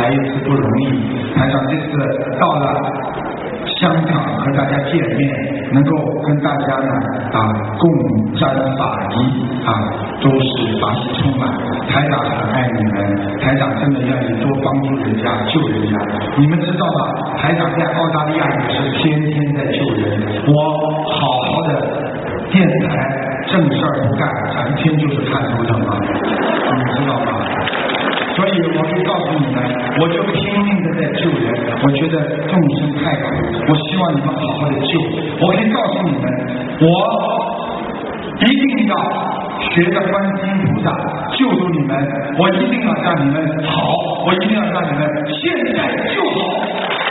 来一次不容易。台长这次到了香港和大家见面，能够跟大家呢共沾法衣都是法喜充满。台长很爱你们，台长真的愿意多帮助人家救人家。你们知道吗？台长在澳大利亚也是天天在救人。我好好的电台正事儿不干，整天就是看头疼啊，你们知道吗？所以我可以告诉你们，我就拼命的在救人。我觉得众生太苦，我希望你们好好的救。我可以告诉你们，我一定要学着观世音菩萨救助你们，我一定要让你们好，我一定要让你们现在就好。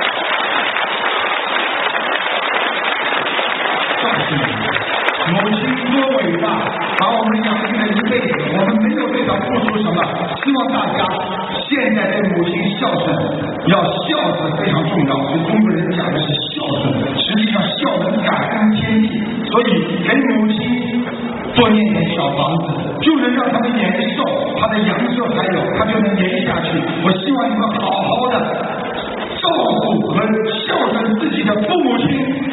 告诉你们，母亲多伟大，把我们养育了一辈子，我们没有对她付出什么。希望大家现在对母亲孝顺，要孝子非常重要。对中国人讲的是孝顺，实际上孝能感恩天地，所以给母亲多念点小房子，就能让他的延寿，他的阳寿还有，他就能延下去。我希望你们好好的照顾和孝顺自己的父母亲。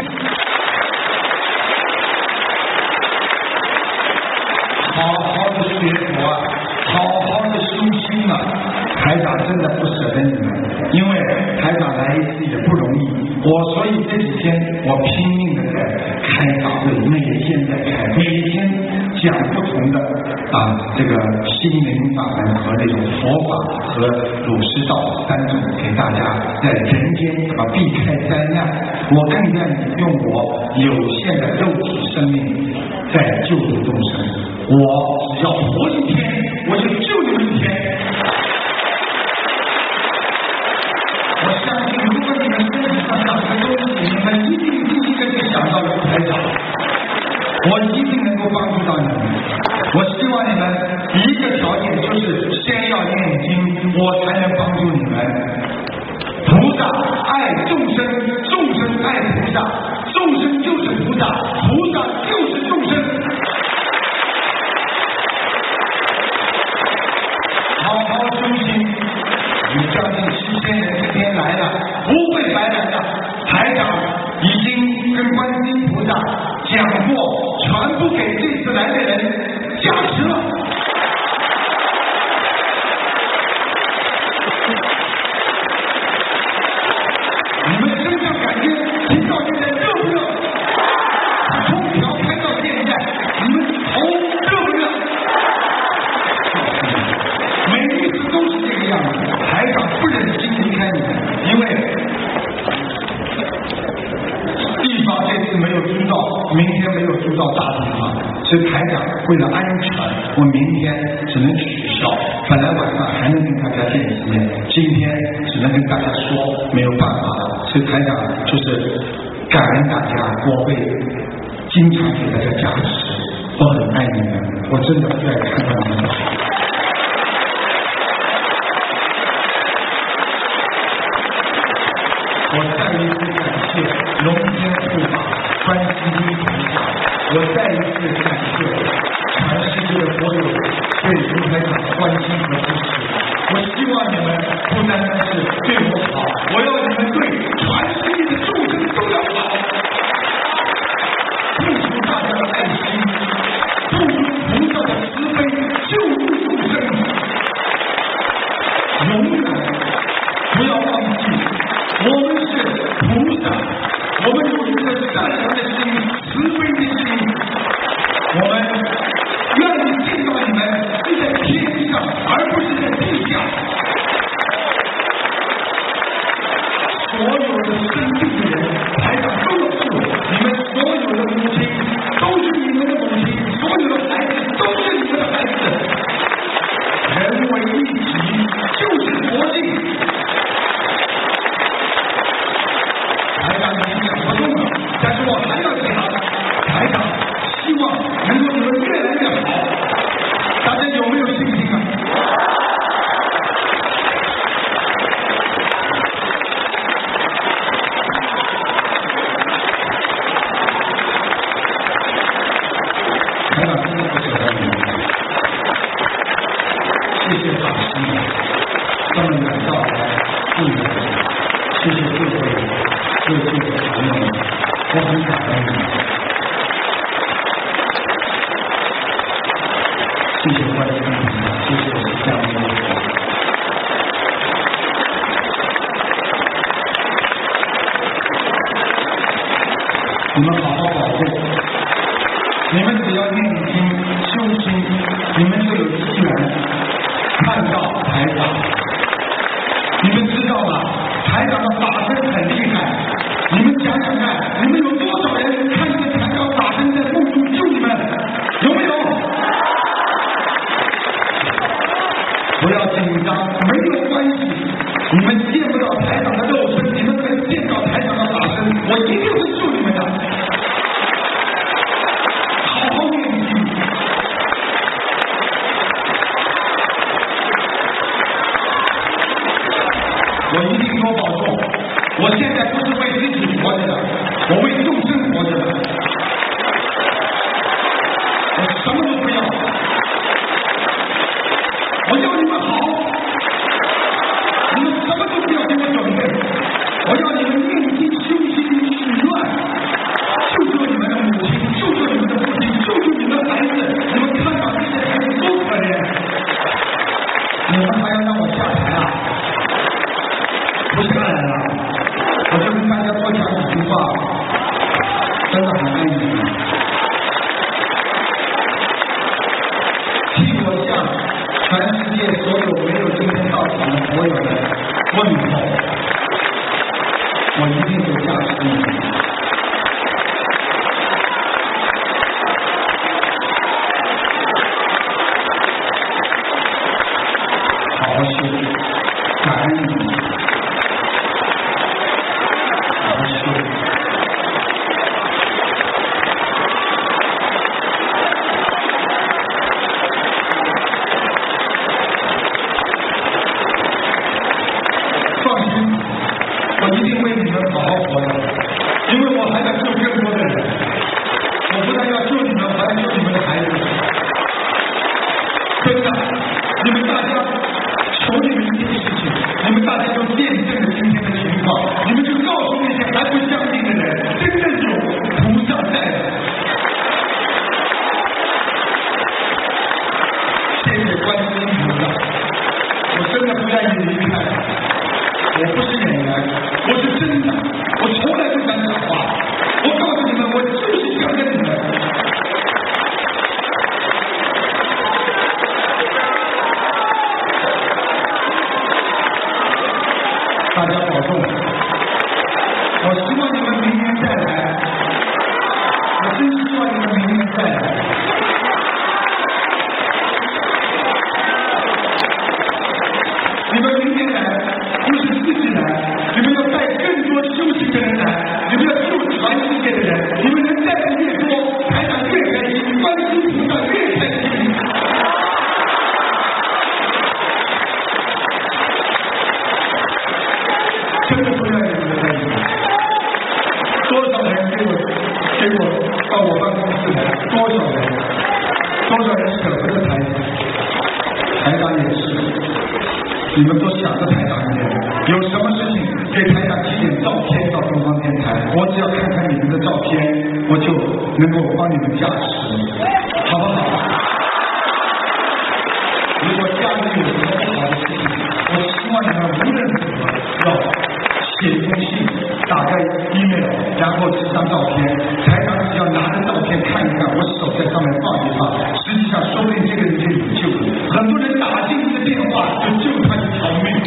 好好的学佛啊，好好的修心啊！台长真的不舍得你们，因为台长来一次也不容易。所以这几天我拼命的在开法会，每天在开，每天讲不同的这个心灵法门和那种佛法和儒释道3种，给大家在人间怎么避开灾难。我更愿意用我有限的肉体生命在救助众生。我只要活一天，我就救你们一天。我相信，如果你们身体上长的东西，你们一定第一个就想到卢台长，我一定能够帮助到你们。我希望你们一个条件就是先要念经，我才能帮助你们。菩萨爱众生，众生爱菩萨，众生就是菩萨，菩萨就是众生。好好修心，有将近7000人今天来了，不会白来的。台长已经跟观世音菩萨讲过，全部给这次来的人加持了。你们身上感觉听到现在热不热？空调开到现在，你们头热不热？每一次都是这个样子，台长不忍心离开你们，因为地方这次没有租到，明天没有租到大地方，所以台长为了安全，我明天只能取消。本来晚上还能跟大家见一面，今天只能跟大家说没有办法了。所以台长就是感恩大家，我会经常给大家加持，我很爱你们，我真的不愿意看到你们好。我再一次感谢龙天护法观世音菩萨，我再一次感谢全世界的所有对卢台长关心和支持。我希望你们不单单是对我好，我要你们对全世界的众生都要好，付出大家的爱心，付出菩萨的慈悲，救助众生，永远不要忘记我们是菩萨，我们有一个善良的心，慈悲的心，我们愿意见到你们是在天上，而不是在地下。所有的生病的人，台长都要救，你们所有的母亲都是你们的母亲，所有的孩子都是你们的孩子。人为一体，就是佛性。台长已经讲不动了，但是我还要讲。台长希望能够你们越来越好，大家有没有信心啊？台长真的不舍得你们，谢谢法师们这么远道来。 助人，谢谢各位热切的朋友们，我很感恩你们。谢谢观世音菩萨，谢谢释迦牟尼佛。你们好好保护，你们只要念经修心，你们就有机缘看到台长。你们知道吗？台长的法身很厉害，你们想想看，你们有多少人看见台长法身在梦中救你们？有没有？不要紧张，没有关系。你们见不到台长的肉身，你们可以见到台长的法身，我一定会救你们的。好好念经。我一定多保重。我现在不是为自己活着的，我为众生活着的。我什么都不要，我要你们好，你们什么都不要给我准备，我要你们念经修心许愿，救救你们的母亲，救救你们的父亲，救救你们的孩子。你们看到这些孩子多可怜，你们还要让我下台啊？不下来了，我就跟大家多讲几句话，真的很爱你们。替我向全世界所有没有今天到场的所有人问候，我一定会加持你们。好好修，感恩你们。放心，我一定为你们好好活的，因为我还要救更多的人。我不但要救你们，还要救你们的孩子。真的，你们大家，求你们一件事情，你们大家都见证了今天的情况，你们就告诉那些还不相信的人，真的有菩萨在的。谢谢观世音菩萨，我真的不愿意离开。我不是演员，我是真的，我从来不讲假话。我告诉你们，我就是想跟你们。大家保重，我希望你们明年再来，我真希望你们明年再来。你们明年来不是自己来，你们要带更多修行的人来，你们要救全世界的人，你们人带的越多，台长越开心，观世音菩萨越开心。真的不愿意你们在一起。多少人给我到我办公室来，多少人舍不得台长，台长也是。你们都想着台长一点，有什么事情给台长寄点照片到东方电台，我只要看看你们的照片，我就能够帮你们加持，好不好？如果家里有什么不好的事情，我希望你们无论如何要写一封信，打开 email， 然后寄张照片，台长只要拿着照片看一看，我手在上面放一放，实际上说不定这个人就有救了。很多人打进这个电话就救他一条命，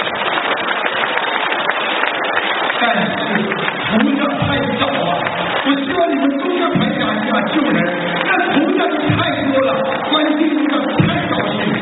但是菩萨太少啊！我希望你们都像台长一样救人，但菩萨太多了，观世音菩萨太高兴。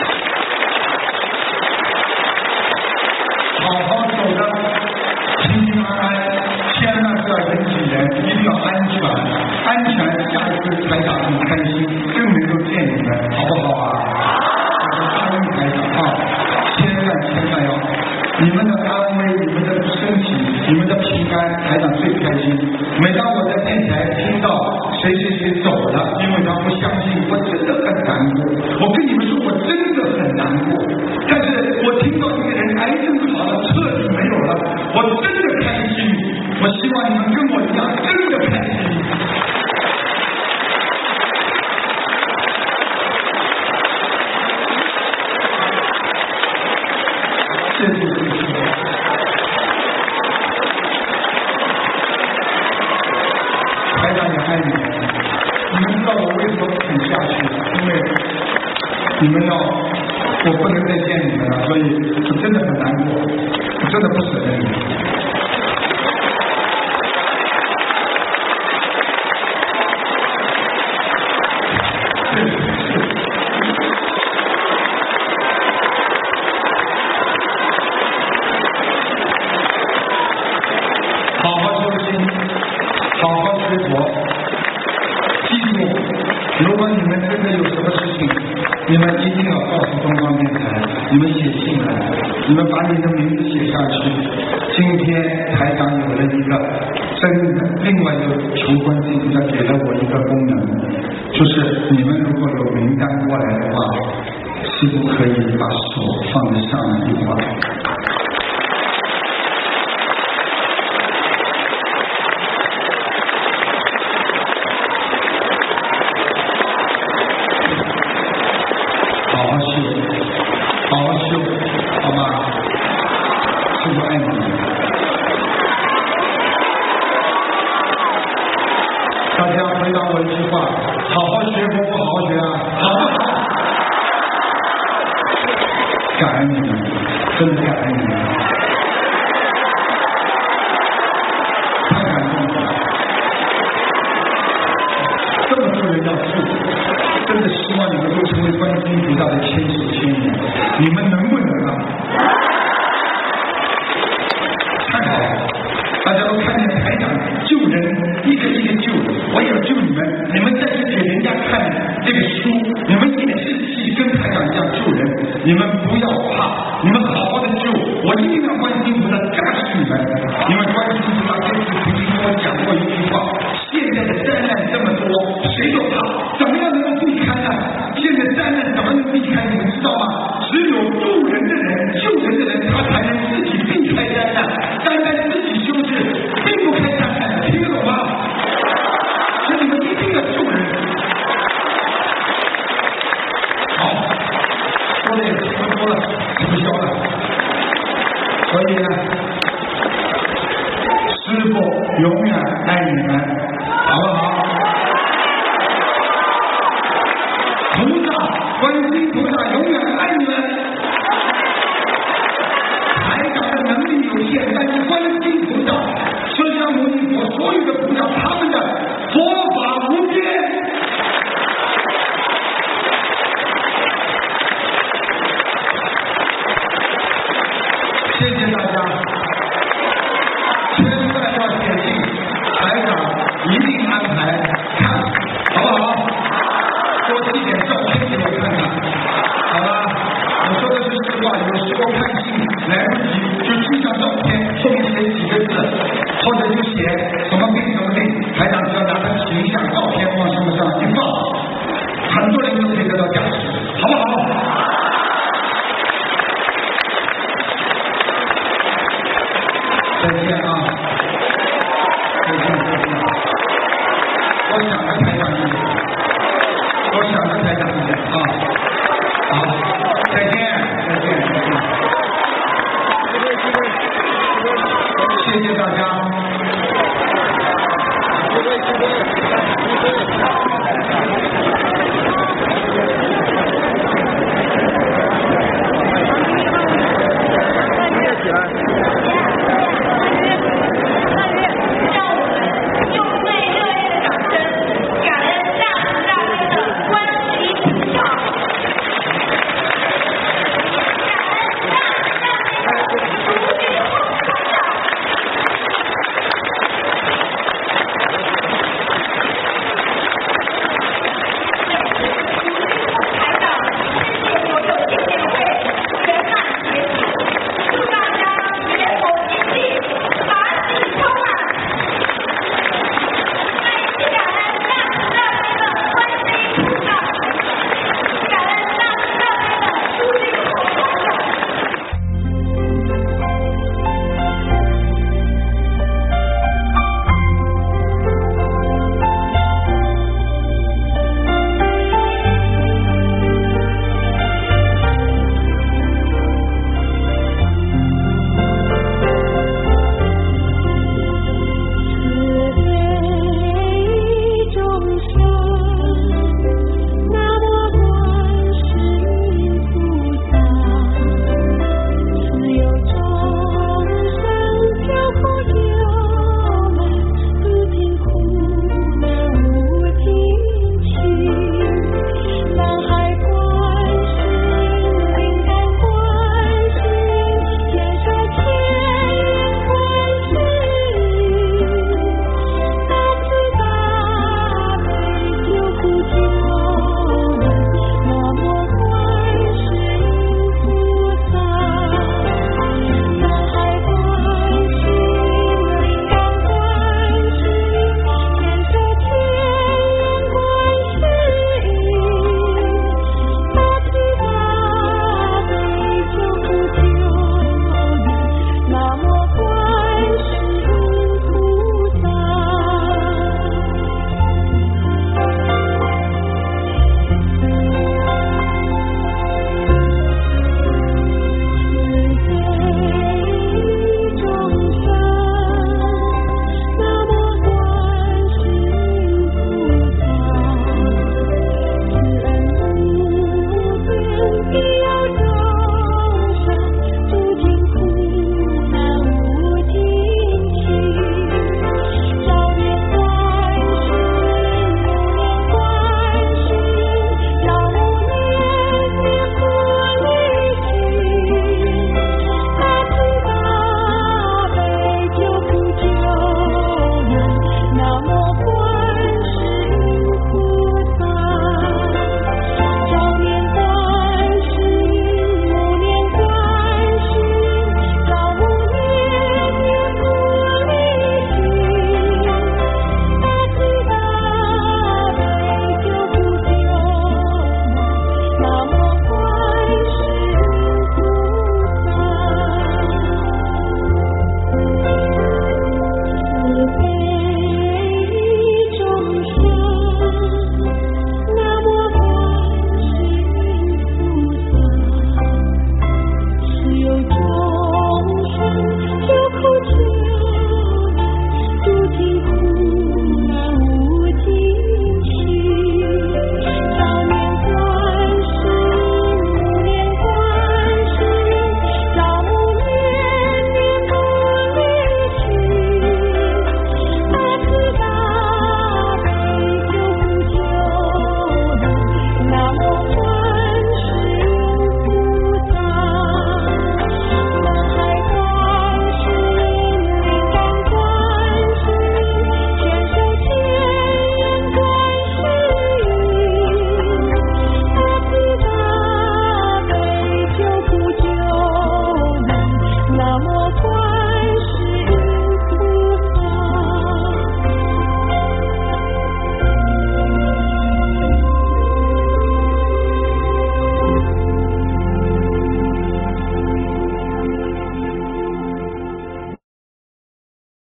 好好走的，平平安安，千万不要人挤人，一定要安全，安全。下一次台长很开心，更能够见你们，好不好啊？答应台长啊，千万要，你们的安危，你们的身体，你们的平安，台长最开心。每当我在电台听到谁走了，因为他不相信，我真的很难过。我跟你们说，我真的很难过。但是我听到一个人癌症好了，彻你们我不能再见你们了，所以我真的很难过，我真的不舍得你们。好好修心，好好学佛，记住，如果你们真的有什么事情，你们一定要告诉东方电台，你们写信来，你们把你的名字写上去。今天台长有了一个真的，另外一个求观世音菩萨给了我一个功能，就是你们如果有名单过来的话，是不可以把手放在上面一划。好好修，好好修，好吧？师父爱你们。大家回答我一句话：好好学佛不好好学啊，好不好？感恩你们，真的感恩你们，太感动了！这么多人要救，真的希望你们都成为观世音菩萨的千手千眼，你们能不能啊？太好了，大家都看见台长救人，一个一个救，我也要救你们，你们再去给人家看这个书，你们也是去跟台长一样救人，你们不要怕，你们好好的救，我一定让观世音菩萨加持你们。因为观世音菩萨这次曾经跟我讲过一句话：现在的灾难这么多，谁都怕，怎么样能够避开呢？现在灾难怎么能避开？你们知道吗？只有渡人的人、救人的人，他才能自己避开灾难。单单自己修治，避不开灾难，听得懂吗？所以你们一定要救人。好，说的也差不多了，不消了。所以呢，师父永远爱你们，好不好？菩萨，观世音菩萨永远爱你们。台长的能力有限，但是观世音菩萨、释迦牟尼佛所有的菩萨，他们的佛法无边。谢谢大家，千万要写信，台长一定安排看，好不好？多寄点照片给我看看，好吧？我说的是实话，有时候看信来不及，就寄张照片，后面写几个字，或者就写什么病什么病，台长只要拿他形象照片往上面一放，很多人都可以得到加持，好不好？再见啊！再见再见！我想着台长一点，我想着台长一点啊！好，再见。